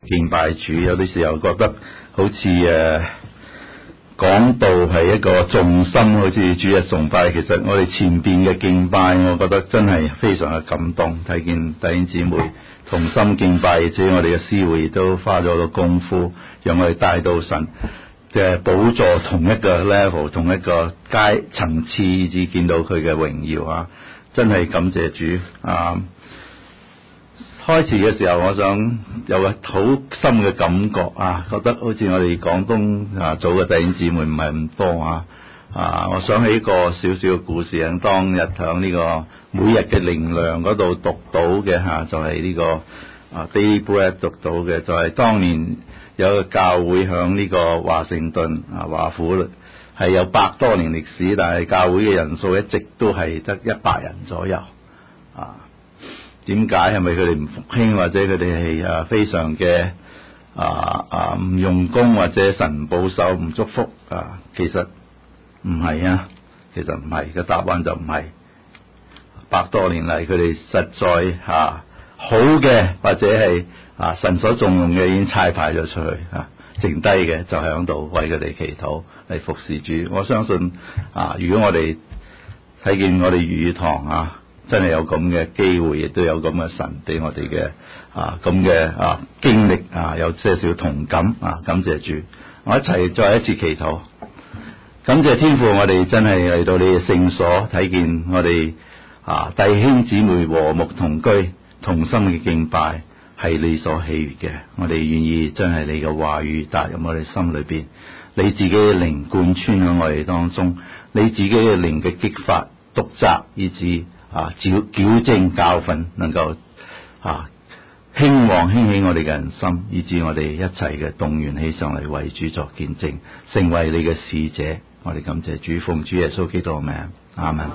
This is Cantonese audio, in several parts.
敬拜主，有啲時候覺得好似講道係一個重心，好似主日崇拜。其實我哋前邊嘅敬拜，我覺得真係非常嘅感動。睇見弟兄姊妹同心敬拜，而且我哋嘅司會都花咗個功夫，讓我哋帶到神嘅寶座同一個 level， 同一個階層次，以至見到佢嘅榮耀啊！真係感謝主啊！開始嘅時候，我想有個好深嘅感覺啊，覺得好似我哋廣東組嘅弟兄姊妹唔係咁多啊！我想起一個少少嘅故事，喺當日響呢個每日嘅靈糧嗰度讀到嘅就係呢個Daily Bread 讀到嘅，就係當年有個教會響呢個華盛頓華府，係有100多年歷史，但係教會嘅人數一直都係得100人左右啊。點解？係咪佢哋唔復興，或者佢哋係非常嘅唔用功，或者神保守唔祝福啊？其實唔係啊，其實唔係，個答案就唔係。100多年嚟，佢哋實在好嘅，或者係神所重用嘅已經差派咗出去剩低嘅就喺度為佢哋祈禱嚟服侍主。我相信如果我哋睇見我哋粵語堂真係有咁嘅機會，亦都有咁嘅神俾我哋嘅咁嘅經歷有些少同感感謝主。我一齊再一次祈禱，感謝天父，我哋真係嚟到你嘅聖所，睇見我哋弟兄姊妹和睦同居，同心嘅敬拜係你所喜悅嘅。我哋願意真係你嘅話語踏入我哋心裏邊，你自己嘅靈貫穿喺我哋當中，你自己嘅靈嘅激發督責，以致矯正教訓，能夠興旺興起我哋嘅人心，以致我哋一齊嘅動員起上嚟為主作見證，成為你嘅使者。我哋感謝主，奉主耶穌基督嘅名，阿門。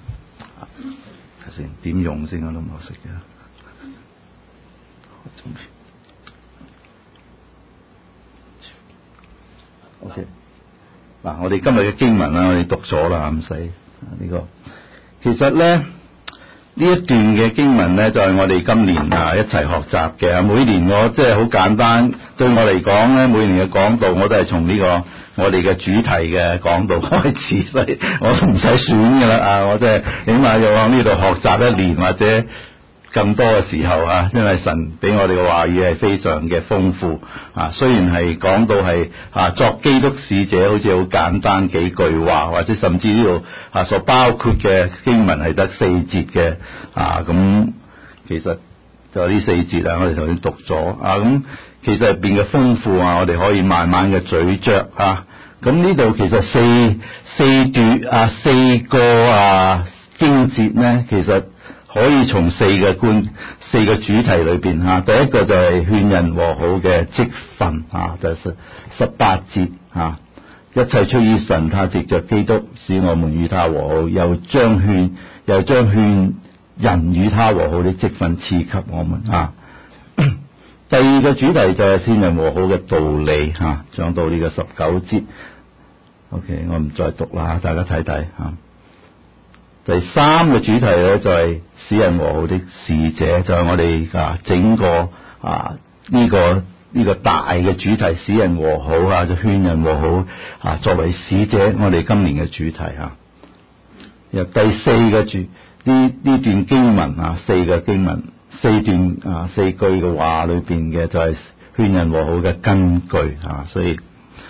先點用先，我都唔好識嘅。OK， 嗱，我哋今日嘅經文我哋讀咗啦，唔使呢個。其實咧，呢一段嘅經文咧，就係我哋今年一齊學習嘅。每年我即係好簡單，對我嚟講咧，每年嘅講道我都係從呢個我哋嘅主題嘅講道開始，所以我都唔使選噶啦我即係起碼要喺呢度學習一年或者更多嘅時候因為神俾我哋嘅話語係非常嘅豐富雖然係講到係作基督使者好似好簡單幾句話，或者甚至呢度所包括嘅經文係得4節嘅咁其實就呢4節我哋頭先讀咗咁其實入邊嘅豐富我哋可以慢慢嘅咀嚼咁呢度其實四段4個經節呢，其實可以從4個主題裏邊第一個就係勸人和好嘅職分就係18節一切出於神，他藉着基督使我們與他和好，又將勸人與他和好的職分賜給我們第二個主題就係勸人和好嘅道理講到呢個19節。OK， 我唔再讀啦，大家睇睇第3個主題咧就係使人和好的使者，就係我哋整個呢個大嘅主題，使人和好就勸人和好作為使者，我哋今年嘅主題由第4個呢段經文4個經文4段4句嘅話裏邊嘅就係勸人和好嘅根據所以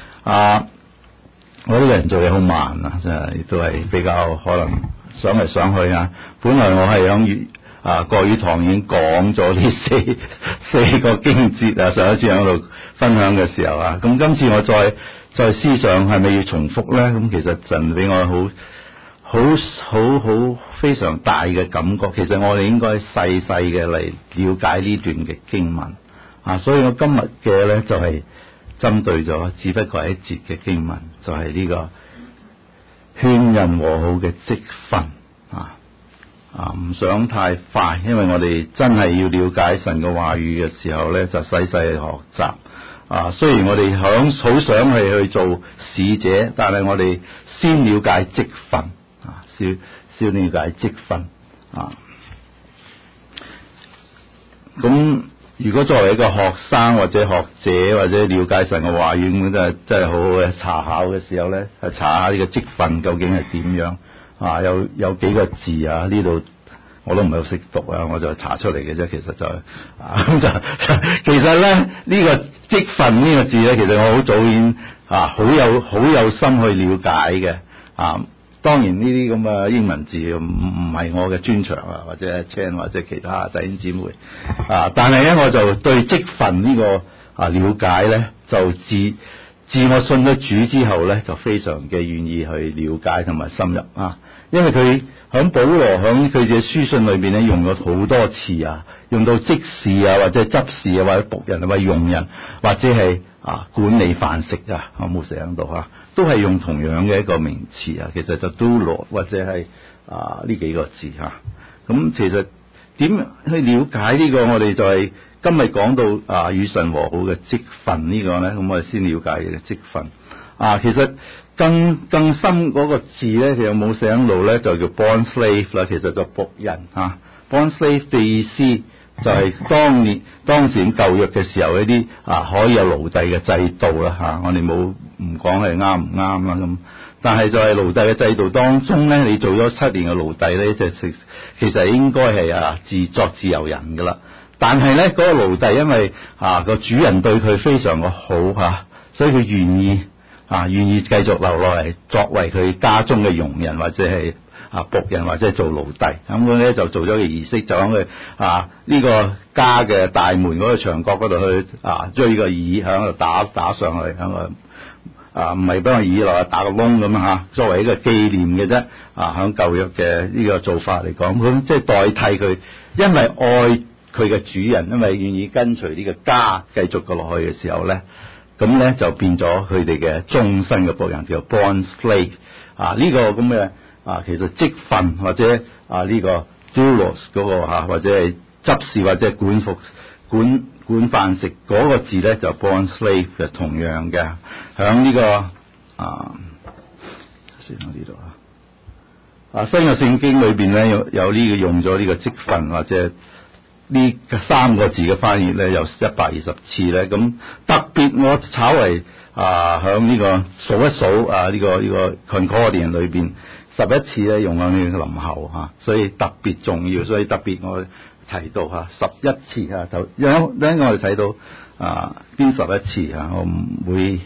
我呢個人做嘢好慢真係都係比較可能想嚟想去本來我係響國語堂已經講咗呢四個經節上一次喺度分享嘅時候咁今次我再思想係咪要重複咧？咁其實神俾我好非常大嘅感覺，其實我哋應該細細嘅嚟了解呢段嘅經文所以我今日嘅咧就係針對咗，只不過係一節嘅經文，就係呢個勸人和好嘅職分唔想太快，因為我哋真係要了解神嘅話語嘅時候咧，就細細去學習雖然我哋好想去做使者，但係我哋先了解職分先了解職分咁如果作為一個學生或者學者或者了解神嘅話語咁，真係好好嘅查考嘅時候咧，去查下呢個職分究竟係點樣啊？有幾個字啊？呢度我都唔係好識讀啊，我就查出嚟嘅啫。其實就咁就其實咧呢個職分呢個字咧，其實我好早已經好有心去了解嘅啊。當然呢啲咁嘅英文字唔係我嘅專長啊，或者 Chan 或者其他弟兄姊妹啊，但係咧我就對職分呢個了解咧，就自我信咗主之後咧，就非常嘅願意去了解同埋深入啊，因為佢響保羅響佢嘅書信裏邊咧用咗好多次啊，用到職事啊，或者執事啊，或者僕人啊，或者用人，或者係管理飯食啊，我冇寫喺度啊。都係用同樣嘅一個名詞啊，其實就 doulos 或者係呢幾個字嚇。咁其實點去了解呢個？我哋就係今日講到與神和好嘅職分呢個咧，咁我哋先了解嘅職分其實更深嗰個字咧，其實冇寫喺度咧，就叫 born slave 啦。其實就僕人born slave 嘅意思就係當時舊約嘅時候一啲可以有奴隸嘅制度啦我哋唔講係啱唔啱啦咁，但係就係奴隸嘅制度當中咧，你做咗7年嘅奴隸咧，就其實應該係作自由人噶啦。但係咧嗰個奴隸因為個主人對佢非常嘅好所以佢願意繼續留落嚟作為佢家中嘅傭人或者係僕人或者係做奴隸，咁佢咧就做咗個儀式，就喺佢呢個家嘅大門嗰個牆角嗰度去追個耳響度打上去，響個唔係幫個耳落打個窿咁作為一個紀念嘅啫響舊約嘅呢個做法嚟講，咁即係代替佢，因為愛佢嘅主人，因為願意跟隨呢個家繼續過落去嘅時候咧，咁咧就變咗佢哋嘅終身嘅僕人，叫 born slave 呢個咁嘅。其實職分或者呢個 doulos 嗰個或者係執事或者管飯食嗰個字咧，就 born slave 嘅同樣嘅，響呢個先喺呢度新約聖經裏邊咧有呢個用咗呢個職分或者呢3個字嘅翻譯咧有120次咧，咁特別我稍為響呢個數一數呢個 Concordian 裏邊。11次咧用喺呢個林後所以特別重要，所以特別我提到11次就因為我哋睇到邊11次我唔會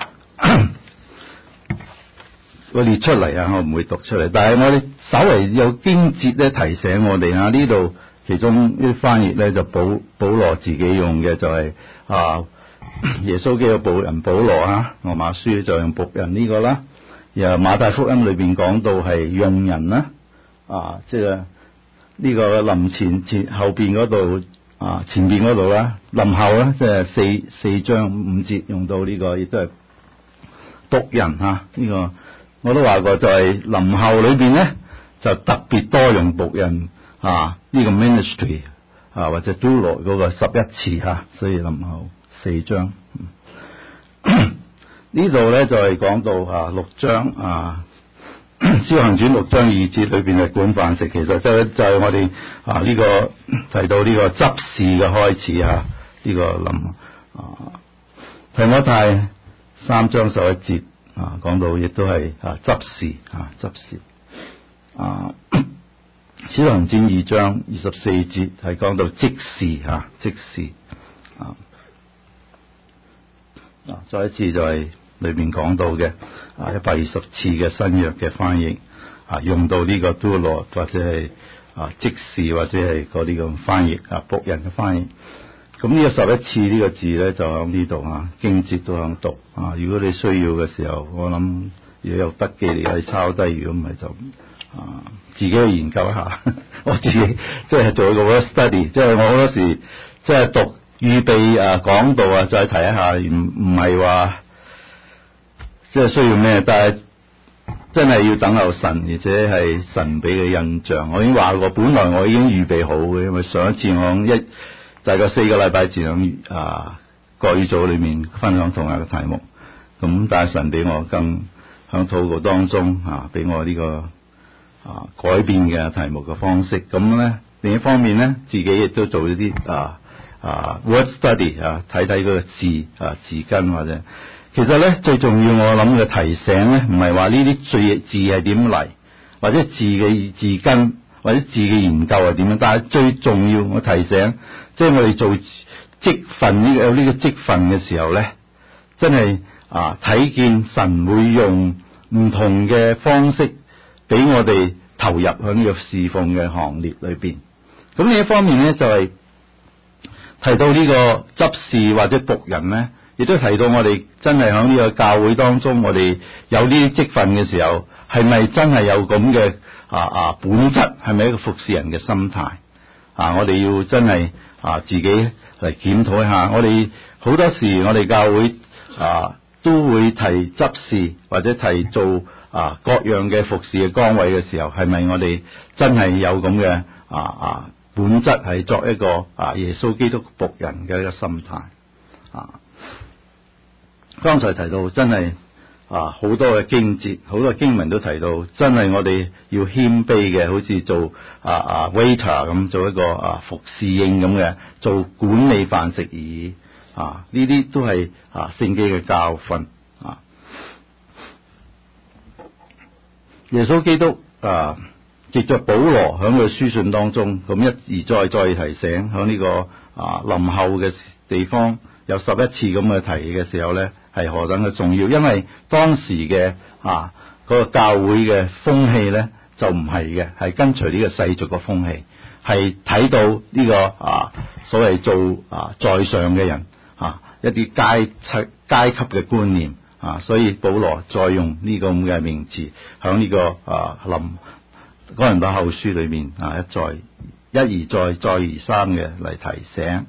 我列出嚟我唔會讀出嚟，但係我哋稍微有經節咧提醒我哋呢度其中啲翻譯咧就保羅自己用嘅就係耶穌基督僕人保羅羅馬書就用僕人呢個啦。然後馬太福音裏邊講到係用人啦，即係呢個臨前後邊嗰度前邊嗰度啦，臨後咧即係4章5節用到呢個，亦都係僕人呢個我都話過，就係臨後裏邊咧就特別多用僕人呢個 ministry 或者 doulos 嗰個11次所以臨後4章。呢度咧就係講到6章使徒行傳6章2節裏邊嘅管飯食，其實就係我哋呢個提到呢個執事嘅開始呢個提摩太3章11節講到亦都係執事使徒行傳2章24節係講到職事再一次就係裏邊講到嘅120次嘅新約嘅翻譯用到呢個 doulos 或者係職事或者係嗰啲咁翻譯僕人嘅翻譯。咁呢個11次呢個字咧就喺呢度經節都喺讀如果你需要嘅時候，我諗如果有筆記你可以抄低，如果唔係就自己去研究一下。我自己即係做一個 work study， 即係我好多時即係讀預備講道再提一下，唔係話即係需要咩，但係真係要等候神，而且係神俾嘅印象。我已經話過，本來我已經預備好嘅，因為上一次我大概4個禮拜前響國語組裏面分享同樣嘅題目，咁但係神俾我更響禱告當中俾我呢個改變嘅題目嘅方式。咁咧另一方面咧，自己亦都做咗啲 word study 睇睇嗰個字根或者，其實咧最重要我諗嘅提醒咧，唔係話呢啲字係點嚟，或者字嘅字根或者字嘅研究係點樣，但係最重要我提醒，即係我哋做職分有呢個職分嘅時候咧，真係睇見神會用唔同嘅方式俾我哋投入喺呢個侍奉嘅行列裏邊。咁呢一方面咧就係提到呢個執事或者僕人咧，亦都提到我哋真係喺呢個教會當中，我哋有呢啲職分嘅時候，係咪真係有咁嘅本質？係咪一個服侍人嘅心態？我哋要真係自己嚟檢討一下。我哋好多時我哋教會都會提執事或者提做各樣嘅服侍嘅崗位嘅時候，係咪我哋真係有咁嘅本質係作一個耶穌基督僕人嘅一個心態？剛才提到真係好多嘅經節，好多經文都提到，真係我哋要謙卑嘅，好似做waiter 咁，做一個服侍應咁嘅，做管理飯食而已。呢啲都係聖經嘅教訓。耶穌基督藉着保羅喺佢書信當中，咁一而再提醒喺呢個臨後嘅地方有11次咁嘅提嘅時候咧，係何等嘅重要。因為當時嘅嗰個教會嘅風氣咧就唔係嘅，係跟隨呢個世俗嘅風氣，係睇到呢個所謂做在上嘅人一啲階級嘅觀念所以保羅再用呢個咁嘅名詞響呢個哥林多後書裏面一而再而三嘅嚟提醒。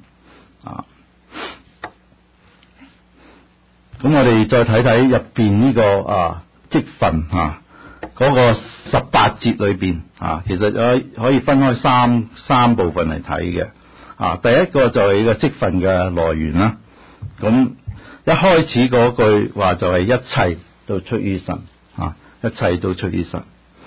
咁我哋再睇睇入邊呢個職分嗰個18節裏邊其實可以分開三部分嚟睇嘅。第一個就係呢個職分嘅來源啦。咁一開始嗰句話就係一切都出於神一切都出於神。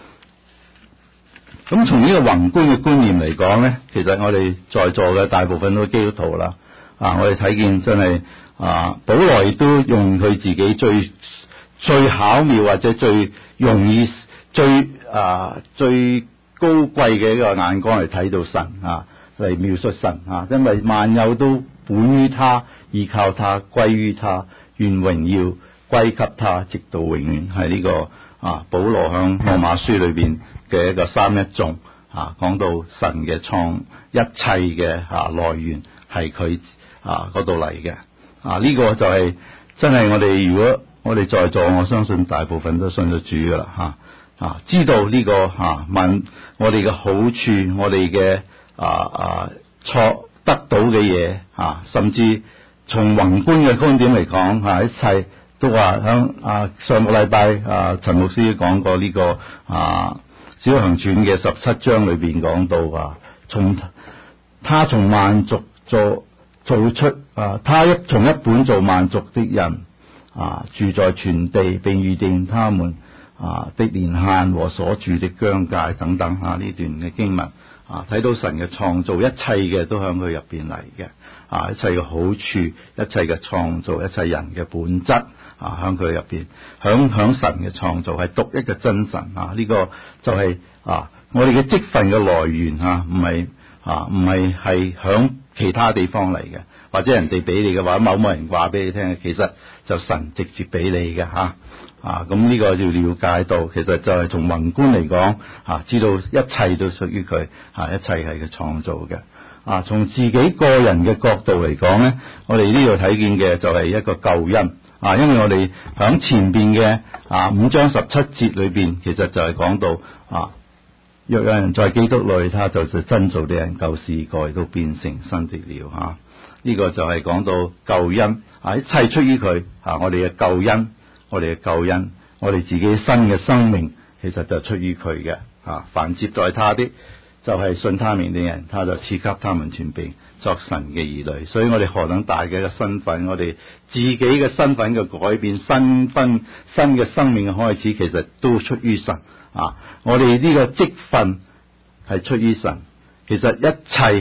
咁從呢個宏觀嘅觀念嚟講咧，其實我哋在座嘅大部分都基督徒啦。我哋睇見真係保羅亦都用佢自己最巧妙或者最容易最高貴嘅一個眼光嚟睇到神嚟描述神因為萬有都本於他，依靠他，歸於他，願榮耀歸給他，直到永遠。係呢個保羅響羅馬書裏邊嘅一個三一眾講到神嘅創一切嘅來源係佢嗰度嚟嘅。呢個就係真係我哋，如果我哋在座，我相信大部分都信咗主噶啦知道呢個問我哋嘅好處，我哋嘅錯得到嘅嘢甚至從宏觀嘅觀點嚟講一切都話響上個禮拜陳牧師講過呢個使徒行傳嘅17章裏邊講到他從萬族做出他從一本造萬族的人住在全地，並預定他們的年限和所住的疆界等等呢段嘅經文睇到神嘅創造，一切嘅都響佢入邊嚟嘅一切嘅好處，一切嘅創造，一切人嘅本質響佢入邊，響神嘅創造係獨一嘅真神呢個就係我哋嘅職分嘅來源唔係響其他地方嚟嘅，或者人哋俾你嘅話，某人話俾你聽，其實就神直接俾你嘅咁呢個要了解到，其實就係從宏觀嚟講知道一切都屬於佢一切係佢創造嘅從自己個人嘅角度嚟講咧，我哋呢度睇見嘅就係一個救恩因為我哋響前邊嘅5章17節裏邊，其實就係講到若有人在基督裏，他就是真造的人，舊事過都變成新的了呢個就係講到救恩一切出於佢我哋嘅救恩，我哋自己新嘅生命，其實就出於佢嘅凡接待他的，就係信他名的人，他就賜給他們權柄作神嘅兒女。所以我哋何等大嘅一個身份，我哋自己嘅身份嘅改變，新嘅生命嘅開始，其實都出於神我哋呢個職分係出於神，其實一切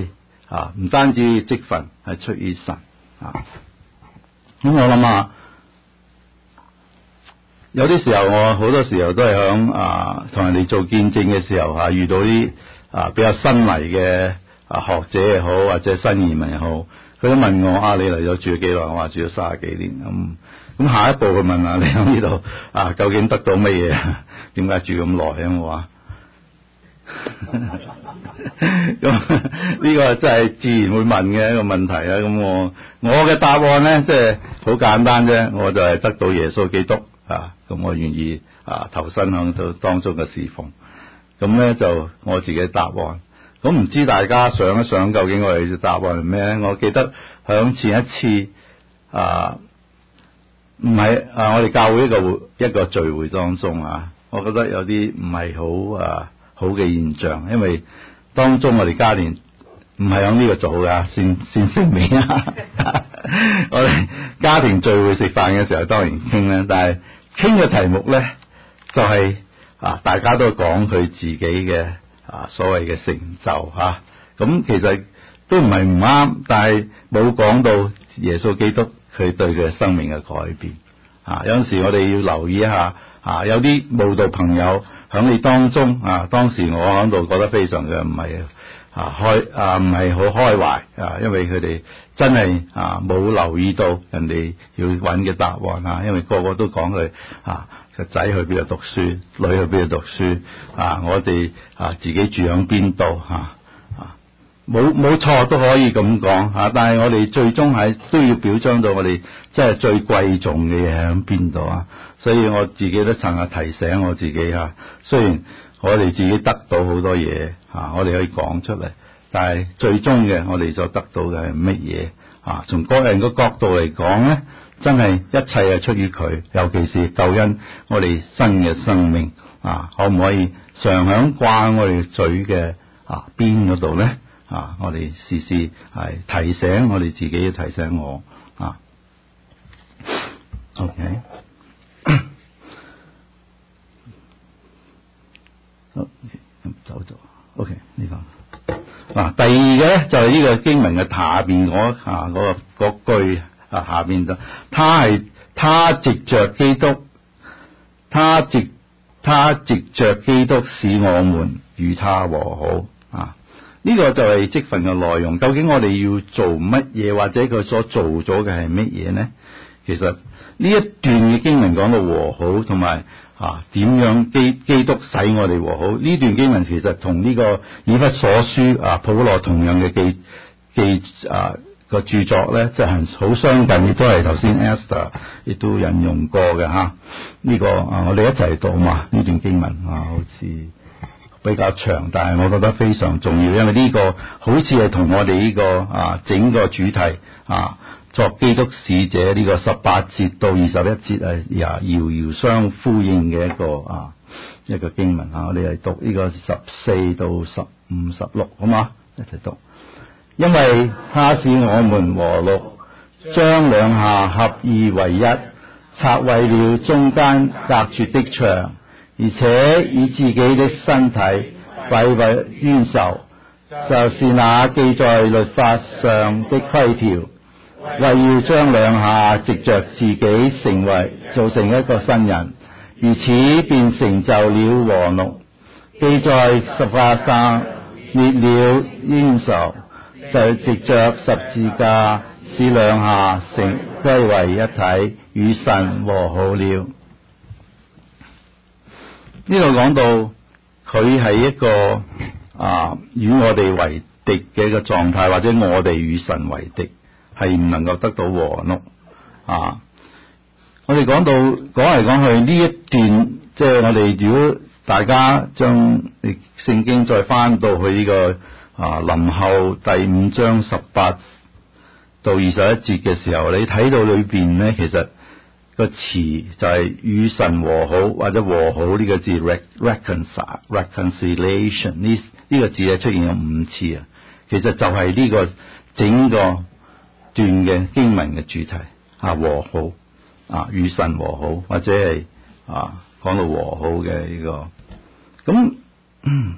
唔單止職分係出於神咁我諗有啲時候我好多時候都係響同人哋做見證嘅時候遇到啲比較新嚟嘅學者也好或者新移民也好，佢都問我你嚟咗住咗幾耐？我話住咗30幾年咁下一步佢問你喺呢度究竟得到乜嘢？點解住咁耐？我話咁呢個真係自然會問嘅一個問題啦。咁我嘅答案呢，即係好簡單啫，我就係得到耶穌基督咁我願意投身響到當中嘅侍奉。咁呢就我自己嘅答案。咁唔知大家想一想，究竟我哋嘅答案係咩呢？我記得響前一次唔係我哋教會一個聚會當中我覺得有啲唔係好嘅現象，因為當中我哋家庭唔係響呢個做噶，先聲明我哋家庭聚會食飯嘅時候當然傾啦，但係傾嘅題目呢就係大家都講佢自己嘅所謂嘅成就咁其實都唔係唔啱，但係冇講到耶穌基督佢對佢生命嘅改變有陣時我哋要留意一下有啲慕道朋友響你當中當時我響度覺得非常嘅唔係唔係好開懷因為佢哋真係冇留意到人哋要揾嘅答案因為個個都講佢個仔去邊度讀書，女去邊度讀書我哋自己住響邊度冇錯都可以咁講但係我哋最終係都要表彰到我哋真係最貴重嘅嘢喺邊度所以我自己都曾經提醒我自己雖然我哋自己得到好多嘢我哋可以講出嚟，但係最終嘅我哋所得到嘅係乜嘢從個人嘅角度嚟講呢，真係一切係出於佢，尤其是救恩我哋新嘅生命可唔可以常響掛我哋嘴嘅邊嗰度呢？我哋時時係提醒我哋自己，提醒我OK 走咗 OK 呢個第二嘅咧就係呢個經文嘅下邊嗰句下邊就他藉着基督，他藉着基督使我們與他和好呢個就係職分嘅內容。究竟我哋要做乜嘢，或者佢所做咗嘅係乜嘢呢？其實呢一段嘅經文講到和好，同埋點樣基督使我哋和好。呢段經文其實同呢個以弗所書普羅同樣嘅個著作呢，就係好相近，亦都係頭先 Esther 亦都引用過嘅呢個我哋一齊讀嘛。呢段經文好似比較長，但係我覺得非常重要，因為呢個好似係同我哋呢個整個主題作基督使者呢個18節到21節係遙遙相呼應嘅一個經文我哋嚟讀呢個14到15、16好嘛？一齊讀。因為他使我們和睦，將兩下合二為一，拆毀了中間隔絕的牆，而且以自己的身體廢為冤仇，就是那記在律法上的規條，為要將兩下藉着自己造成一個新人，如此便成就了和睦。記在十架上滅了冤仇，就藉着十字架使兩下歸為一體，與神和好了。呢度講到佢係一個與我哋為敵嘅一個狀態，或者我哋與神為敵，係唔能夠得到和睦我哋講嚟講去呢一段，即係我哋如果大家將聖經再翻到去呢個林後第5章18到21節嘅時候，你睇到裏邊呢，其實個詞就係與神和好，或者和好呢個字 reconciliation 呢個字係出現咗5次其實就係呢個整個段嘅經文嘅主題和好與神和好，或者係講到和好嘅呢個咁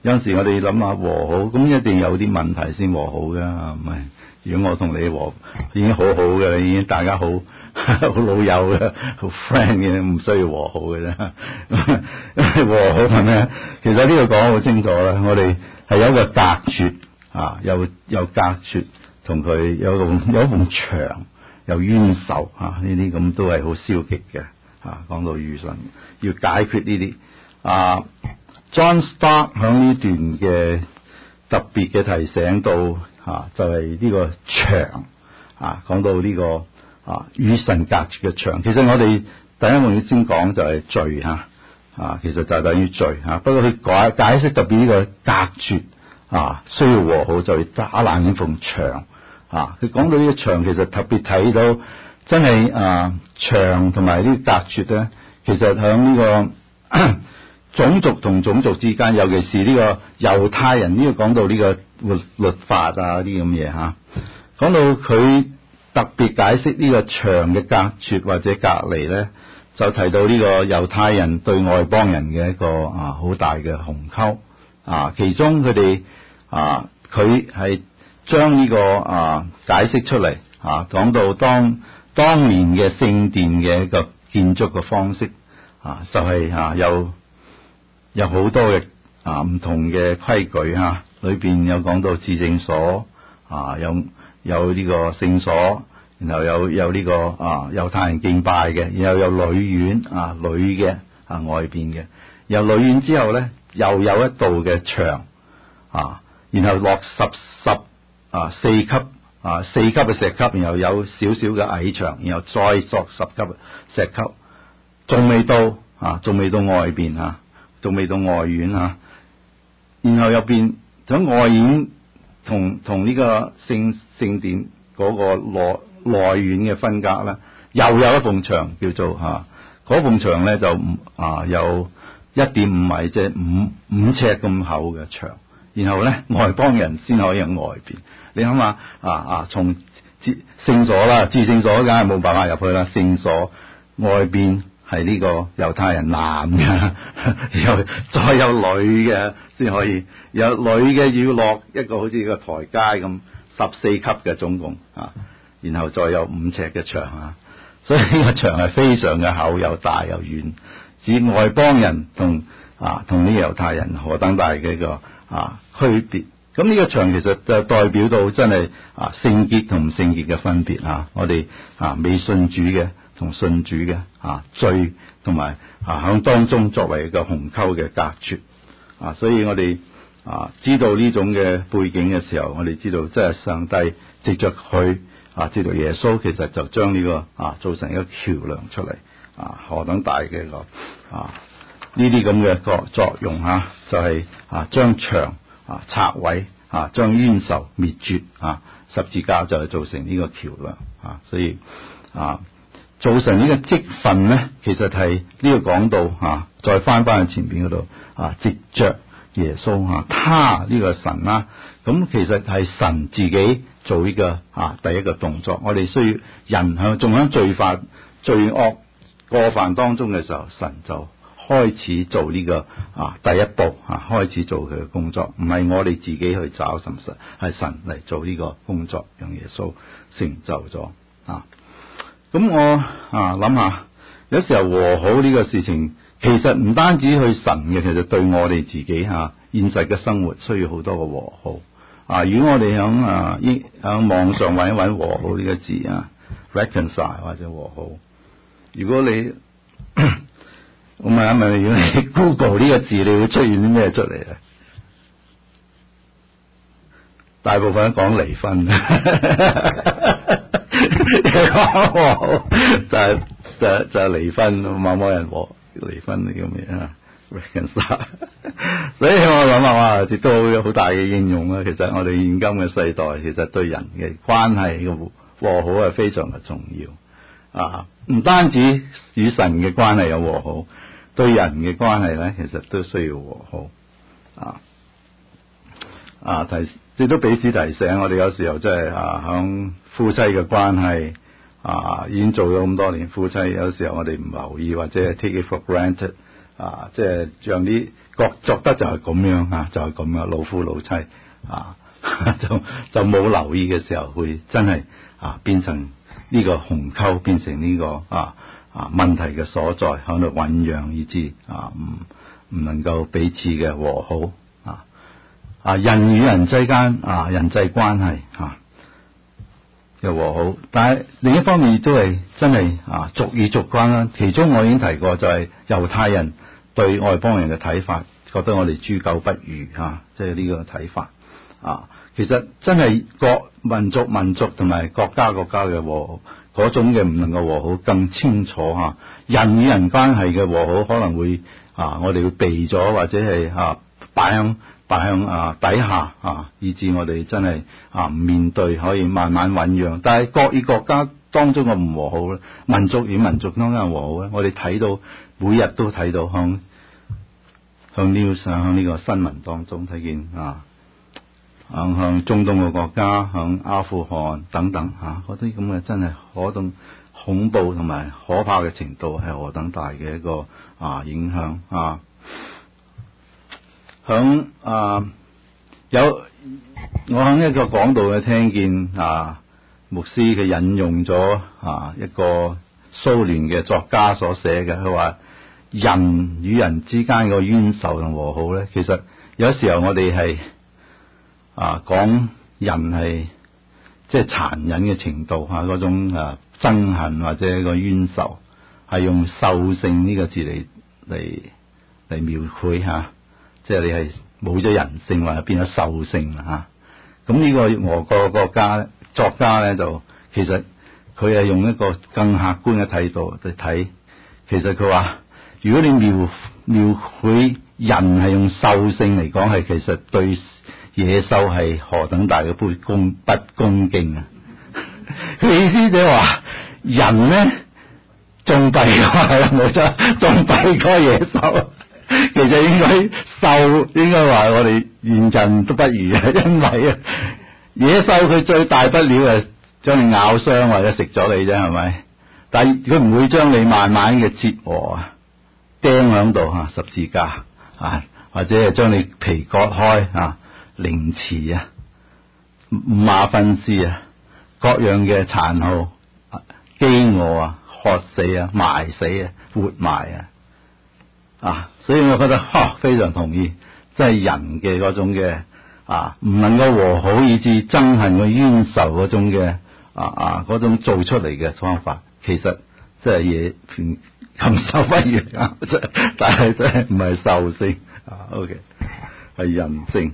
有陣時我哋諗下和好，咁一定有啲問題先和好㗎，唔係？如果我同你和已經好好嘅，已經大家好好老友嘅，好 friend 嘅，唔需要和好嘅啫。和好係咩？其實呢個講得好清楚啦，我哋係有一個隔絕啊，有隔絕，同佢有一埲牆，有冤仇啊，呢啲咁都係好消極嘅啊。講到與神要解決呢啲啊 ，John Stott 響呢段嘅特別嘅提醒到就係呢個牆啊，講到呢個與神隔絕嘅牆。其實我哋第一幕要先講就係罪其實就係等於罪不過佢解釋特別呢個隔絕需要和好，就要打爛呢埲牆佢講到呢個牆，其實特別睇到真係牆同埋呢個隔絕咧，其實響呢個種族同種族之間，尤其是呢個猶太人呢個講到呢個律法啲咁嘢講到佢特別解釋呢個牆嘅隔絕或者隔離咧，就提到呢個猶太人對外邦人嘅一個好大嘅鴻溝其中佢哋佢係將呢個解釋出嚟講到當年嘅聖殿嘅一個建築嘅方式就係有好多嘅唔同嘅規矩裏邊有講到至聖所有呢個聖所，然後有呢個猶太人敬拜嘅，然後有女院女嘅外邊嘅，由女院之後咧又有一道嘅牆然後落四級4級嘅石級，然後有少少嘅矮牆，然後再作10級石級，仲未到外邊仲未到外院然後入邊喺外院同呢個聖殿嗰個內院嘅分隔咧，又有一埲牆，叫做嗰埲牆咧就有1.5米，即係5尺咁厚嘅牆。然後咧外邦人先可以喺外邊。你諗下從聖所啦，至聖所梗係冇辦法入去啦。聖所外邊係呢個猶太人男嘅，然後再有女嘅先可以，有女嘅要落一個好似個台階咁14級嘅總共然後再有5尺嘅牆所以呢個牆係非常嘅厚，又大又遠，指外邦人同呢個猶太人何等大嘅一個區別。咁呢個牆其實就代表到真係聖潔同唔聖潔嘅分別我哋未信主嘅同信主嘅罪同埋響當中作為一個鴻溝嘅隔絕所以我哋知道呢種嘅背景嘅時候，我哋知道即係上帝藉着佢知道耶穌其實就將呢個做成一個橋樑出嚟何等大嘅一個呢啲咁嘅作用就係將牆拆毀將冤仇滅絕十字架就係造成呢個橋樑所以造成呢個職分咧，其實係呢個講到再翻去前邊嗰度藉着耶穌他呢個神咁其實係神自己做呢個第一個動作。我哋需要人仲喺罪惡過犯當中嘅時候，神就開始做呢個第一步開始做佢嘅工作，唔係我哋自己去找神，係神嚟做呢個工作，讓耶穌成就咗咁我諗下，有時候和好呢個事情，其實唔單止去神嘅，其實對我哋自己現實嘅生活需要好多個和好如果我哋響網上揾一揾和好呢個字reconcile 或者和好，如果你我問一問你，如果你 Google 呢個字，你會出現啲咩出嚟咧？大部分都講離婚就係離婚，某人離婚咁嘅reconcile 所以我諗下亦都有好大嘅應用其實我哋現今嘅世代，其實對人嘅關係嘅和好係非常嘅重要唔單止與神嘅關係有和好，對人嘅關係咧，其實都需要和好亦都彼此提醒我哋，有時候真係響夫妻嘅關係已經做咗咁多年夫妻，有時候我哋唔留意或者 take it for granted 即係讓啲覺得就係咁樣就係咁樣老夫老妻就冇留意嘅時候，會真係變成呢個鴻溝，變成呢個問題嘅所在，喺度醞釀，以致唔能夠彼此嘅和好人與人之間人際關係嘅和好。但係另一方面亦都係真係族與族關啦。其中我已經提過，就係猶太人對外邦人嘅睇法，覺得我哋豬狗不如即係呢個睇法其實真係各民族同埋國家嘅和好，嗰種嘅唔能夠和好更清楚人與人關係嘅和好可能會我哋會避咗，或者係擺向底下以致我哋真係唔面對，可以慢慢醞釀。但係國與國家當中嘅唔和好咧，民族與民族當中嘅和好咧，我哋睇到每日都睇到向 news 向呢個新聞當中睇見向中東嘅國家，向阿富汗等等嗰啲咁嘅真係恐怖同埋可怕嘅程度係何等大嘅一個影響響我響一個講道嘅聽見牧師佢引用咗一個蘇聯嘅作家所寫嘅，佢話人與人之間個冤仇同和好咧，其實有時候我哋係講人係即係殘忍嘅程度嗰種憎恨或者個冤仇，係用獸性呢個字嚟描繪即係你係冇咗人性或者變咗獸性咁呢個俄國國家作家咧，就其實佢係用一個更客觀嘅態度去睇。其實佢話如果你描繪人係用獸性嚟講，係其實對野獸係何等大嘅不恭敬佢意思就係話人咧仲弊過冇錯，仲弊過野獸。其實應該話我哋連人都不如因為野獸佢最大不了係將你咬傷或者食咗你啫，係咪？但係佢唔會將你慢慢嘅折磨釘響度十字架或者係將你皮割開凌遲五馬分屍各樣嘅殘酷飢餓渴死埋死活埋所以我覺得非常同意，即係人嘅嗰種嘅唔能夠和好，以致憎恨個冤仇嗰種嘅嗰種做出嚟嘅方法，其實即係嘢禽獸不如但係真係唔係獸性OK 係人性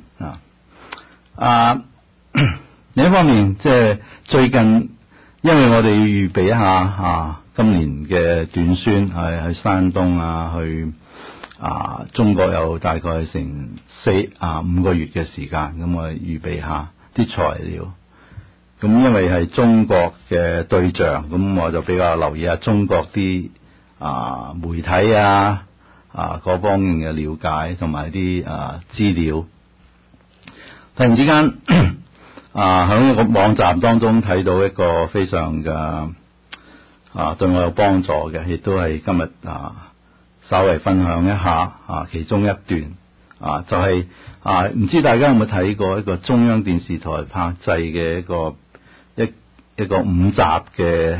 另一方面，即係最近因為我哋要預備一下今年嘅短宣係去山東去中國有大概成5個月嘅時間，咁我預備下啲材料。咁因為係中國嘅對象，咁我就比較留意下中國啲媒體嗰方面嘅了解同埋啲資料。突然之間喺一個網站當中睇到一個非常嘅對我有幫助嘅，亦都係今日稍微分享一下其中一段就係唔知大家有冇睇過一個中央電視台拍製嘅一個5集嘅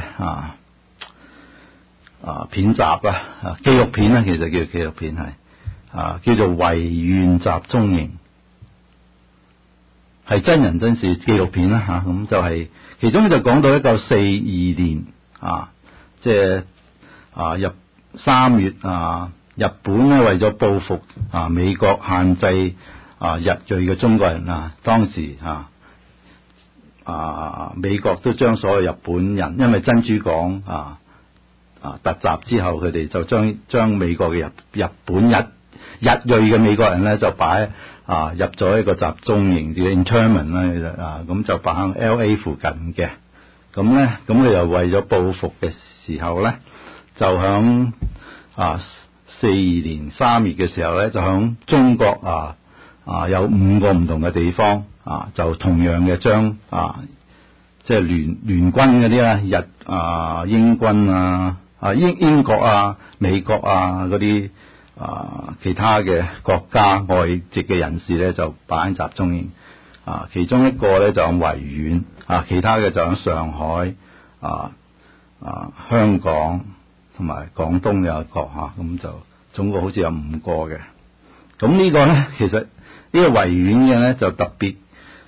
片集紀錄片其實叫紀錄片係叫做維園集中營，係真人真事紀錄片咁就係其中就講到1942年即係3月日本咧為咗報復美國限制日裔嘅中國人當時美國都將所有日本人，因為珍珠港突襲之後，佢哋就將美國嘅日本日裔嘅美國人咧就擺入咗一個集中營嘅 internment 啦，咁就擺喺 LA 附近嘅。咁佢又為咗報復嘅時候咧，就響42年3月嘅時候咧，就響中國有5個唔同嘅地方就同樣嘅將即係聯軍嗰啲英軍英國美國嗰啲其他嘅國家外籍嘅人士咧就擺喺集中營，其中一個咧就喺維園，其他嘅就喺上海，香港同埋廣東有一個咁就總共好似有5個嘅。咁呢個咧其實呢個維園嘅咧就特別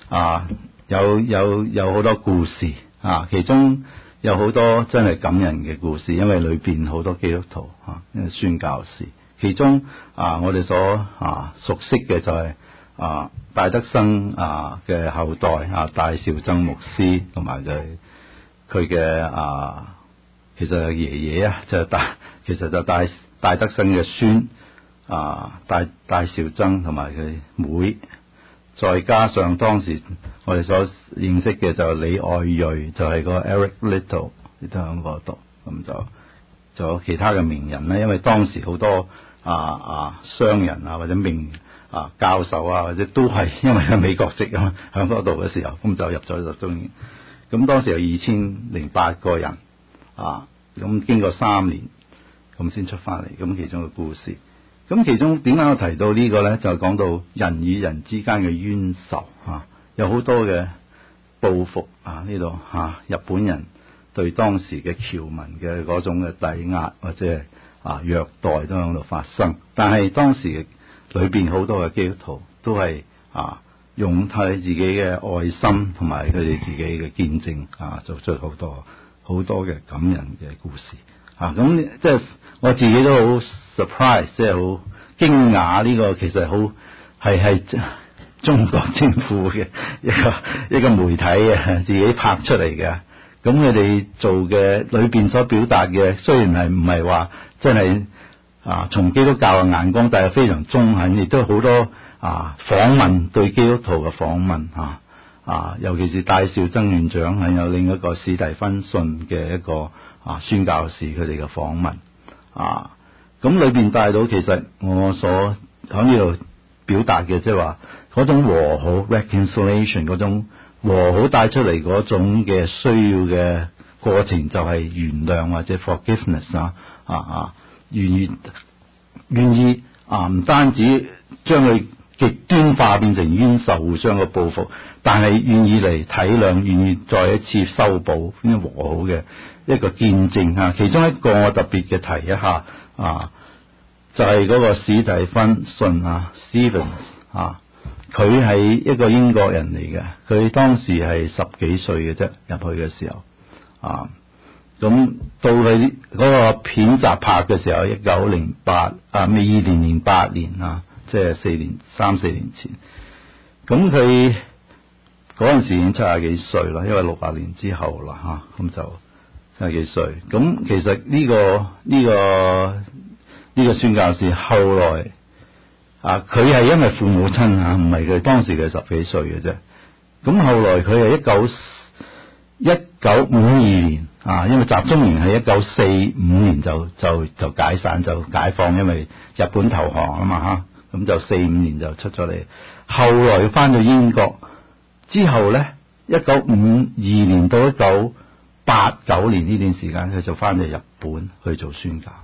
有好多故事，其中有好多真係感人嘅故事，因為裏邊好多基督徒宣教士。其中我哋所熟悉嘅就係戴德生嘅後代戴兆曾牧師，同埋佢嘅其實係爺爺其實就戴德生嘅孫戴兆曾同埋佢妹，再加上當時我哋所認識嘅就係李愛銳，就係個 Eric Liddell 亦都喺嗰度，咁就仲有其他嘅名人咧，因為當時好多商人或者教授或者都係因為喺美國籍喺嗰度嘅時候，咁就入咗集中營。咁當時有2008個人咁經過3年咁先出翻嚟。咁其中嘅故事，咁其中點解我提到呢個咧？就講到人與人之間嘅冤仇有好多嘅報復呢度日本人對當時嘅僑民嘅嗰種嘅抵壓或者係虐待都喺度發生，但係當時裏邊好多嘅基督徒都係用佢自己嘅愛心同埋佢哋自己嘅見證做出好多嘅感人嘅故事咁即係我自己都好 surprise， 即係好驚訝呢個其實好係中國政府嘅一個媒體自己拍出嚟嘅。咁佢哋做嘅裏邊所表達嘅，雖然係唔係話真係從基督教嘅眼光，但係非常中肯，亦都好多訪問對基督徒嘅訪問尤其是戴兆曾院長係有另一個史蒂芬遜嘅一個宣教士佢哋嘅訪問咁裏邊帶到其實我所喺呢度表達嘅，即係話嗰種和好 reconciliation 嗰種和好帶出嚟嗰種嘅需要嘅過程，就係原諒或者 forgiveness 願意唔單止將佢極端化變成冤仇互相嘅報復，但係願意嚟體諒，願意再一次修補呢和好嘅一個見證其中一個我特別嘅提一下就係嗰個史蒂芬遜Stevens佢係一個英國人嚟嘅，佢當時係10幾歲嘅啫，入去嘅時候咁到佢嗰個片集拍嘅時候，1908 2008年即係3、4年前。咁佢嗰陣時已經70幾歲啦，因為60年之後啦咁就70幾歲。咁其實呢個宣教士後來佢係因為父母親唔係佢當時佢10幾歲嘅啫。咁後來佢係1952年因為集中營係1945年就解散就解放，因為日本投降嘛咁就45年就出咗嚟。後來翻到英國之後咧，1952年到1989年呢段時間，佢就翻到日本去做宣教。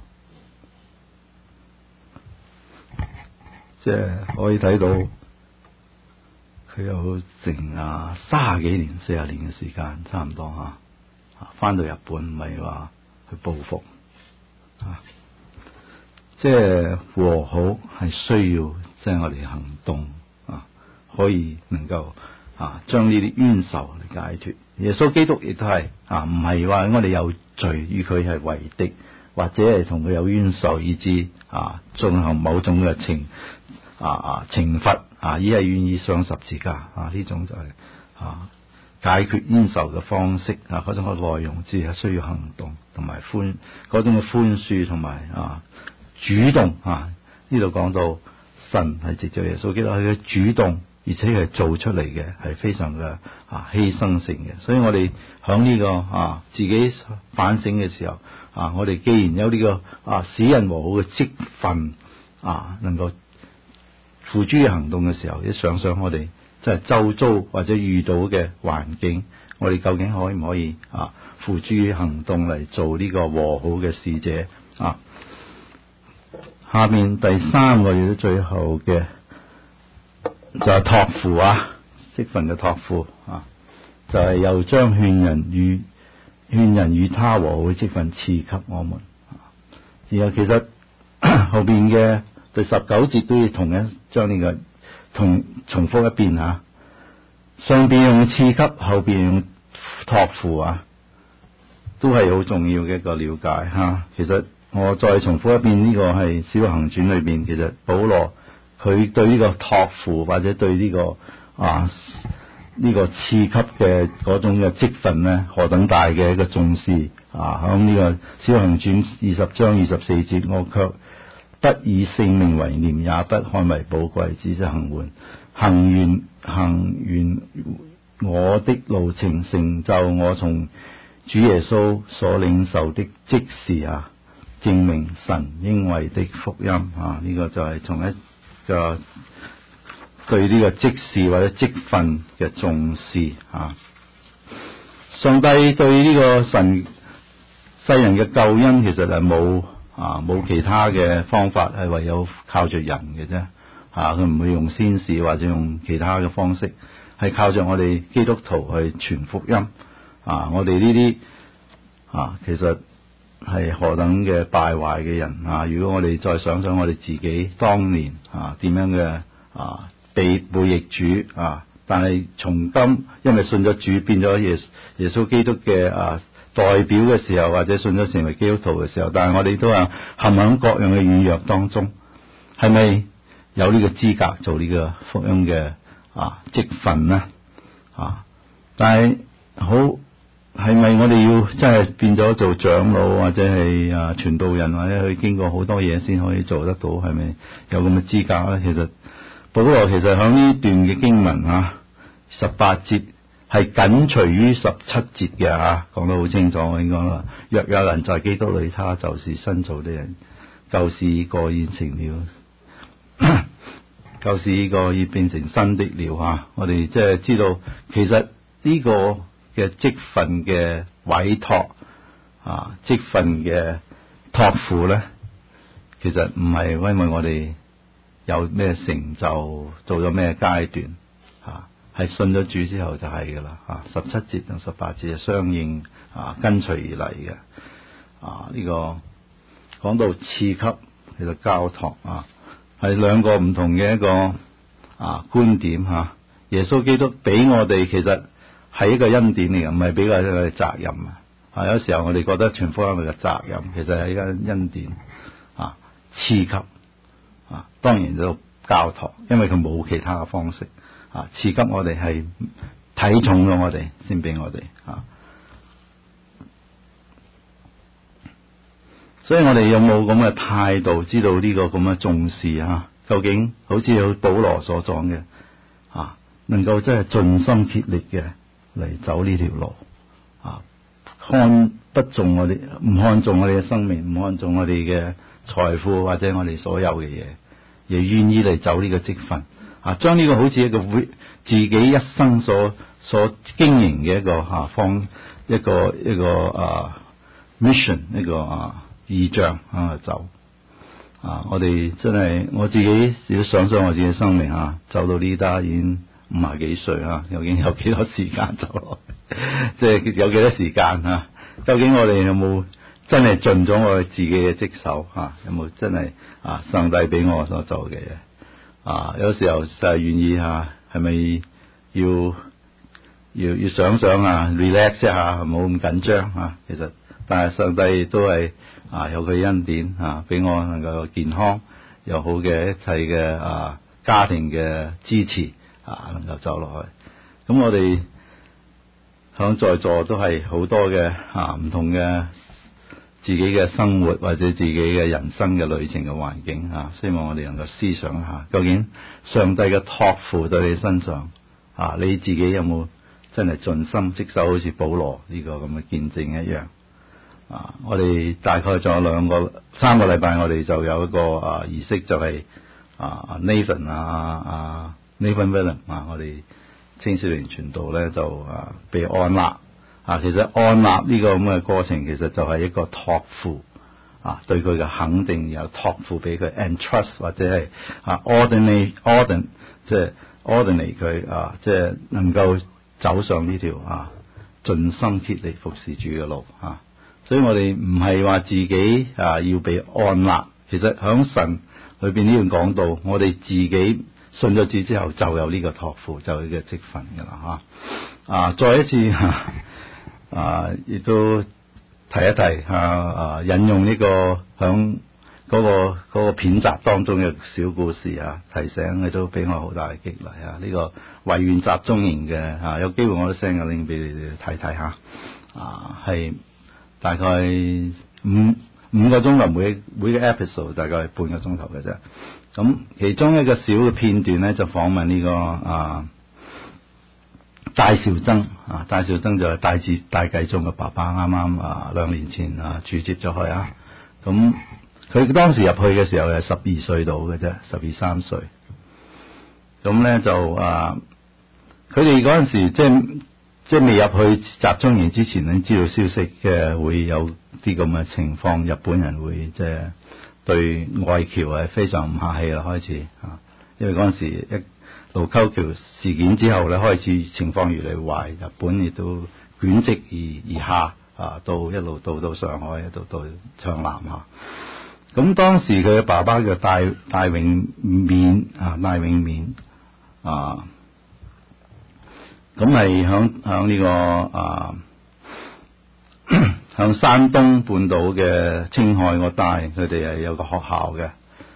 即係可以睇到佢有成30幾年、40年嘅時間，差唔多翻到日本唔係話去報復即係和好係需要即係我哋行動可以能夠將呢啲冤仇嚟解脫。耶穌基督亦都係唔係話我哋有罪與佢係為敵，或者係同佢有冤仇以致進行某種嘅懲罰而係願意上十字架呢種就係解決冤仇嘅方式嗰種嘅內容，只係需要行動同埋嗰種嘅寬恕同埋主動呢度講到神係藉著耶穌基督佢嘅主動，而且係做出嚟嘅係非常嘅犧牲性嘅。所以我哋響呢個自己反省嘅時候我哋既然有呢個使人和好嘅職分能夠付諸行動嘅時候，一想想我哋即係周遭或者遇到嘅環境，我哋究竟可唔可以付諸行動嚟做呢個和好嘅使者下面第3個亦都最後嘅就係託付啊，職分嘅託付啊，就係又將勸人與他和好嘅職分賜給我們。然後其實後邊嘅第19節都要同一將呢個重複一遍啊，上邊用賜給，後邊用託付啊，都係好重要嘅一個了解吓。其實我再重複一遍，呢個係《使徒行傳》裏邊，其實保羅佢對呢個託付或者對呢個呢個賜給嘅嗰種嘅職分呢，何等大嘅一個重視啊！喺呢個《使徒行傳》20章24節，我卻不以性命為念，也不看為寶貴，只是行完我的路程，成就我從主耶穌所領受的職事啊，證明神應為的福音啊！呢個就係從一個對呢個職事或者職分嘅重視啊。上帝對呢個世人嘅救恩其實係冇其他嘅方法，係唯有靠着人嘅啫。佢唔會用先使或者用其他嘅方式，係靠着我哋基督徒去傳福音啊！我哋呢啲其實係何等嘅敗壞嘅人啊！如果我哋再想想我哋自己當年點樣嘅被背逆主但係從今因為信咗主，變咗耶穌基督嘅代表嘅時候，或者信咗成為基督徒嘅時候，但係我哋都係陷喺各樣嘅軟弱當中，係咪有呢個資格做呢個福音嘅職分呢？但係好係咪我哋要真係變咗做長老或者係傳道人，或者去經過好多嘢先可以做得到？係咪有咁嘅資格咧？其實保羅其實喺呢段嘅經文18節係緊隨於17節嘅講得好清楚。我應該話，若有人在基督裏，他就是新造的人，舊事已過，現成了，舊事已過，已變成新的了。我哋即係知道，其實呢個嘅職分嘅委託職分嘅託付咧，其實唔係因為我哋有咩成就，做咗咩階段係信咗主之後就係噶啦17節同18節係相應跟隨而嚟嘅呢個講到賜給，其實交託係兩個唔同嘅一個觀點耶穌基督俾我哋其實係一個恩典嚟嘅，唔係俾我哋責任有時候我哋覺得傳福音係個責任，其實係一個恩典賜給當然就交託，因為佢冇其他嘅方式賜給我哋，係睇重咗我哋先俾我哋所以我哋有冇咁嘅態度，知道呢個咁嘅重視究竟好似有保羅所講嘅能夠真係盡心竭力嘅嚟走呢條路不重我哋，唔看重我哋嘅生命，唔看重我哋嘅財富或者我哋所有嘅嘢，亦願意嚟走呢個職分將呢個好似一個自己一生所經營嘅一個mission， 一個異象走我哋真係我自己如果想想我自己嘅生命走到呢家已經50幾歲究竟有幾多時間走落去即係有幾多時間究竟我哋有冇真係盡咗我哋自己嘅職守有冇真係上帝俾我所做嘅嘢有時候就係願意係咪要想想relax 一下，唔好咁緊張其實但係上帝都係有佢恩典俾我能夠健康又好嘅一切嘅家庭嘅支持能夠走落去。咁我哋響在座都係好多嘅唔同嘅自己嘅生活或者自己嘅人生嘅旅程嘅環境希望我哋能夠思想一下，究竟上帝嘅託付到你身上你自己有冇真係盡心職守，好似保羅呢個咁嘅見證一樣我哋大概仲有3個禮拜，我哋就有一個儀式，就係Nathan Nathan William 我哋青少年傳道咧就被按立其實按立呢個咁嘅過程，其實就係一個託付對佢嘅肯定，有託付俾佢 entrust 或者係ordinate 佢即係能夠走上呢條盡心竭力服侍主嘅路所以我哋唔係話自己要被安立，其實響神裏邊呢樣講到，我哋自己信咗主之後就有呢個託付，就有呢個職分噶啦再一次亦都提一提引用呢個響嗰個片集當中嘅小故事提醒佢都俾我好大嘅激勵呢個維園集中營嘅有機會我都 send 個 link 俾你哋睇睇係大概五個鐘頭，每個 episode 大概係半個鐘頭嘅啫。咁其中一個小嘅片段咧，就訪問呢個戴兆曾戴兆曾就係戴繼宗嘅爸爸，啱啱2年前主接咗佢咁佢當時入去嘅時候係12歲到嘅啫，12、13歲。咁咧就佢哋嗰陣時即係未入去集中營之前咧，知道消息嘅會有啲咁嘅情況，日本人會即係對外僑係非常唔客氣啦，開始因為嗰陣時盧溝橋事件之後咧，開始情況越嚟越壞，日本亦都捲積而下到一路到上海，一路到向南咁當時佢嘅爸爸叫戴永冕咁係響呢個向山東半島嘅青海嗰帶，佢哋係有個學校嘅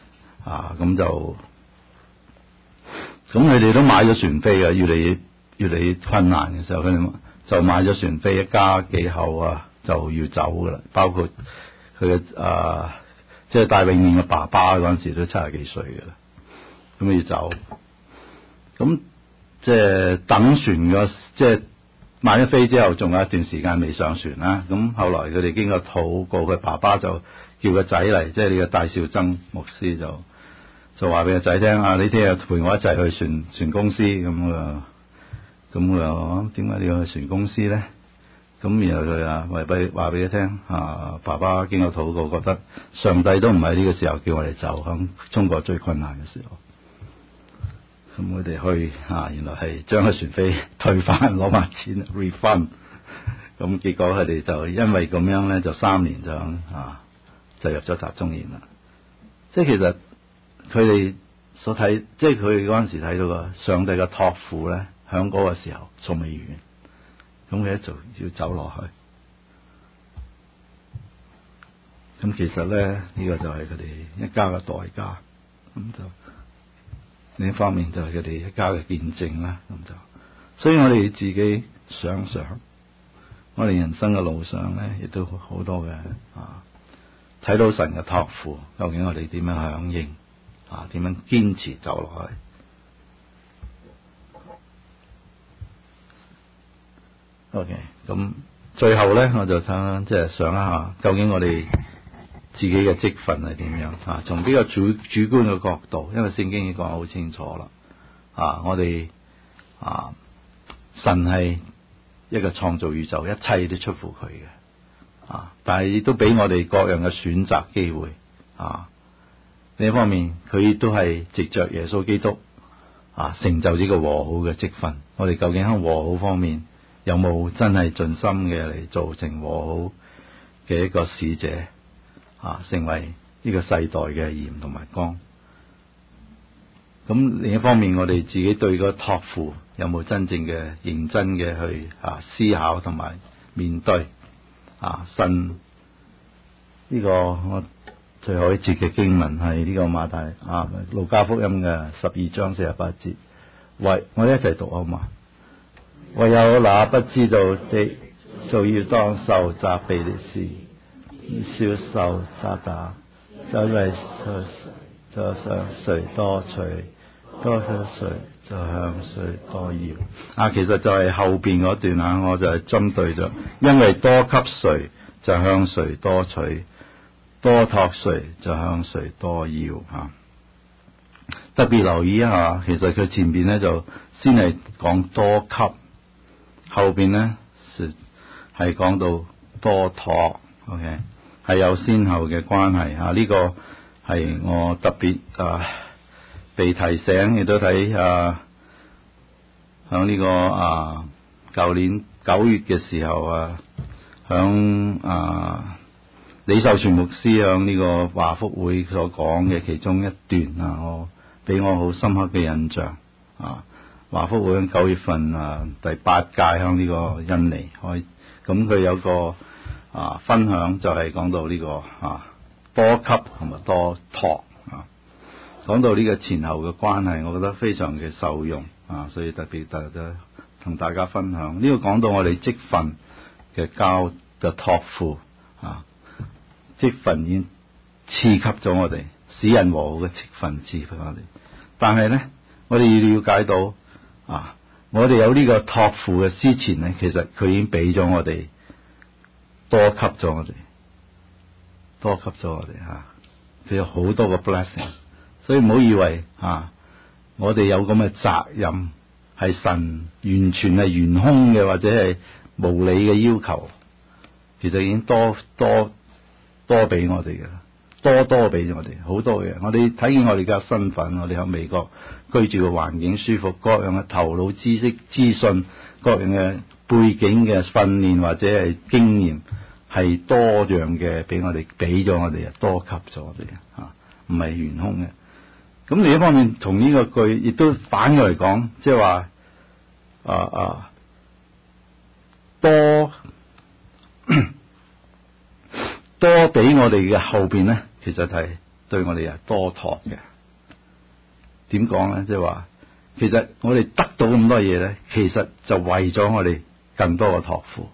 咁佢哋都買咗船飛嘅，越嚟越困難嘅時候，佢哋就買咗船飛，一家幾口就要走噶啦，包括佢嘅即係戴永冕嘅爸爸嗰陣時都70幾歲嘅啦，咁要走，咁即係等船即係買咗飛之後，仲有一段時間未上船啦。咁後來佢哋經過禱告，佢爸爸就叫個仔嚟，即係呢個戴兆曾牧師就話俾個仔聽你聽日陪我一齊去船公司咁點解你要去船公司咧？咁然後佢話俾佢聽爸爸經過禱告，覺得上帝都唔係呢個時候叫我哋走，響中國最困難嘅時候。咁佢哋去原來係將個船飛退翻，攞埋錢 refund。咁結果佢哋就因為咁樣咧，就3年就入咗集中營啦。即係其實佢哋所睇，即係佢嗰陣時睇到個上帝嘅託付咧，響嗰個時候仲未完。咁佢一就要走落去。咁其實咧呢個就係佢哋一家嘅代價。咁就另一方面就係佢哋一家嘅見證啦，所以我哋自己想想，我哋人生嘅路上咧，亦都好多嘅睇到神嘅託付，究竟我哋點樣響應點樣堅持走落去？OK， 咁最後咧，我就想即係想一下，究竟我哋自己嘅職分係點樣從比較主觀嘅角度，因為聖經已經講得好清楚啦我哋神係一個創造宇宙，一切都出乎佢嘅但係亦都俾我哋各樣嘅選擇機會另一方面，佢亦都係藉着耶穌基督成就呢個和好嘅職分。我哋究竟喺和好方面有冇真係盡心嘅嚟做成和好嘅一個使者成為呢個世代嘅鹽同埋光。咁另一方面，我哋自己對個託付有冇真正嘅認真嘅去思考同埋面對神呢個我最後一節嘅經文係呢個馬太路加福音嘅12章48節，我哋一齊讀好嘛？唯有那不知道的，就要當受責備的事，少受責打，因為就向誰多取，多向誰就向誰多要。其實就係後邊嗰段我就係針對咗，因為多給誰就向誰多取，多託誰就向誰多要特別留意一下，其實佢前邊咧就先係講多給，後邊咧係講到多託。OK。 係有先後嘅關係啊！呢個係我特別被提醒，亦都睇響呢個舊年9月嘅時候響李秀全牧師響呢個華福會所講嘅其中一段俾我好深刻嘅印象華福會喺9月份第8屆響呢個印尼開，咁佢有個分享就係講到呢個多給同埋多託講到呢個前後嘅關係，我覺得非常嘅受用所以特別同大家分享。呢個講到我哋職分嘅交嘅託付職分已經賜給咗我哋，使人和好嘅職分賜俾我哋。但係呢，我哋要了解到我哋有呢個託付嘅之前呢，其實佢已經俾咗我哋，多給咗我哋，佢有好多個 blessing。所以唔好以為我哋有咁嘅責任係神完全係懸空嘅，或者係無理嘅要求，其實已經多俾我哋嘅啦，多俾咗我哋好多嘅。我哋睇見我哋嘅身份，我哋喺美國居住嘅環境舒服，各樣嘅頭腦知識資訊，各樣嘅背景嘅訓練或者係經驗，係多樣嘅俾我哋，俾咗我哋多給咗我哋唔係懸空嘅。咁另一方面，從呢個句亦都反過嚟講，即係話多俾我哋嘅後邊咧，其實係對我哋係多託嘅。點講咧？即係話，其實我哋得到咁多嘢咧，其實就為咗我哋更多嘅託付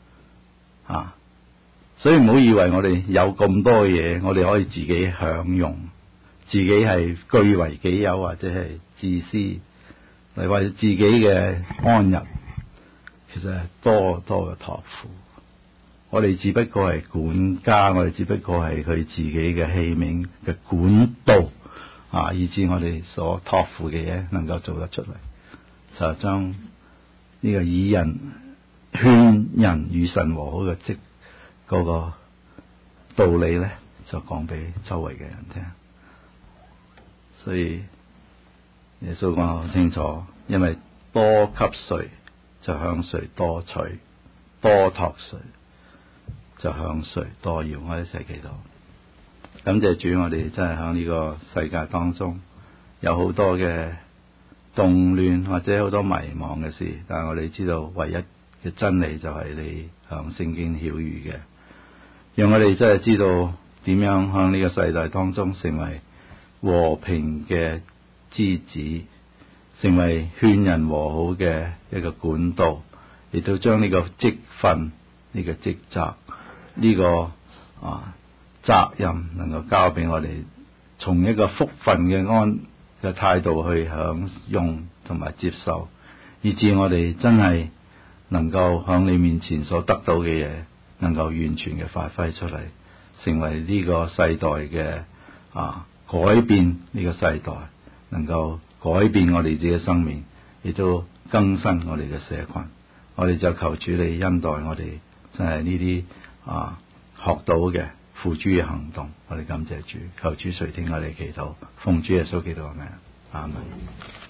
所以唔好以為我哋有咁多嘢，我哋可以自己享用，自己係據為己有，或者係自私，嚟為自己嘅安逸，其實係多嘅託付。我哋只不過係管家，我哋只不過係佢自己嘅器皿嘅管道以致我哋所託付嘅嘢能夠做得出嚟，就將呢個以人勸人與神和好嘅嗰個道理咧，就講俾周圍嘅人聽。所以耶穌講得好清楚，因為多給誰就向誰多取，多託誰就向誰多要。我一齊祈禱，感謝主，我哋真係喺呢個世界當中有好多嘅動亂或者好多迷茫嘅事，但係我哋知道唯一嘅真理就係你向聖經曉諭嘅，讓我哋真係知道點樣喺呢個世代當中成為和平嘅枝子，成為勸人和好嘅一個管道，亦都將呢個職分、呢個職責、呢個責任能夠交俾我哋，從一個福分嘅態度去享用同埋接受，以致我哋真係能夠喺你面前所得到嘅嘢，能夠完全嘅發揮出嚟，成為呢個世代嘅改變呢個世代，能夠改變我哋自己嘅生命，亦都更新我哋嘅社群。我哋就求主你恩待我哋，真係呢啲學到嘅付諸嘅行動。我哋感謝主，求主垂聽我哋祈禱，奉主耶穌基督嘅名，阿門。